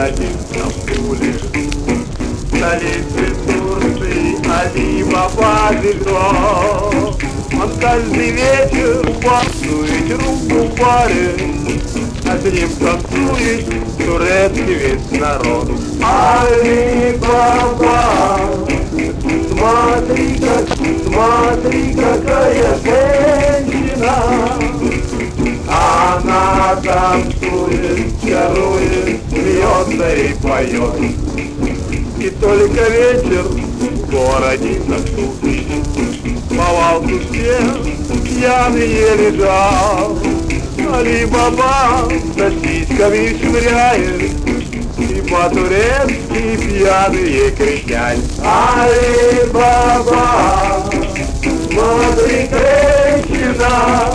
один на стуле. В столице Турции Али-Баба живет. Он каждый вечер танцует руку в баре, а с ним танцует турецкий весь народ. Али-Баба, смотри, какая женщина. Она танцует, чарует, смеется и поет. И только вечер в городе наступит. По валку все пьяные лежал. Али-Баба со сиськами швыряет, и по-турецки пьяные кричат. Али-Баба, смотри, женщина.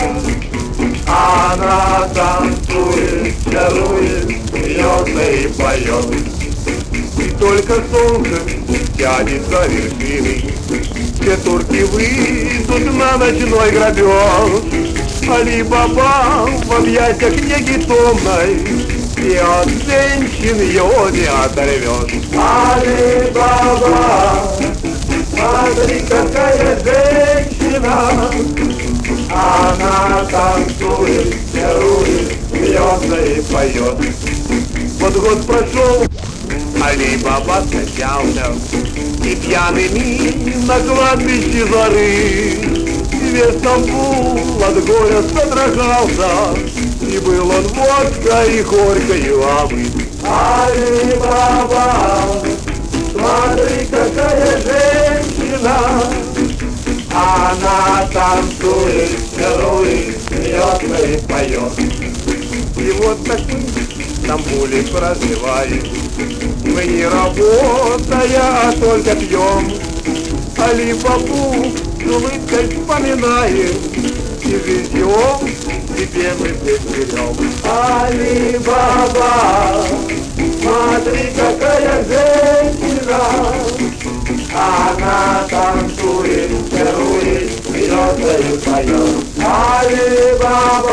Она танцует, чарует, смеется и поет. И только солнце тянет за вершины, все турки выйдут на ночной грабеж. Али-Баба в объятиях книги томной, и от женщин его не оторвешь. Али-Баба, смотри, какая женщина. Она танцует, чарует, смеется и поет. Вот год прошел, Али-Баба скончался, и пьяными на кладбище зары. И весь Стамбул от горя содрогался, и был он водкой и горькою омыт. Али-Баба, смотри, какая женщина. Она танцует, чарует, смеется и поет. И вот так мы в Стамбуле проживаем, мы не работая, а только пьем. Али-Бабу с улыбкой вспоминаем, и живем себе мы здесь берем. Али-Баба, смотри, какая женщина. Она танцует, чарует, смеется и поет. Али-Баба.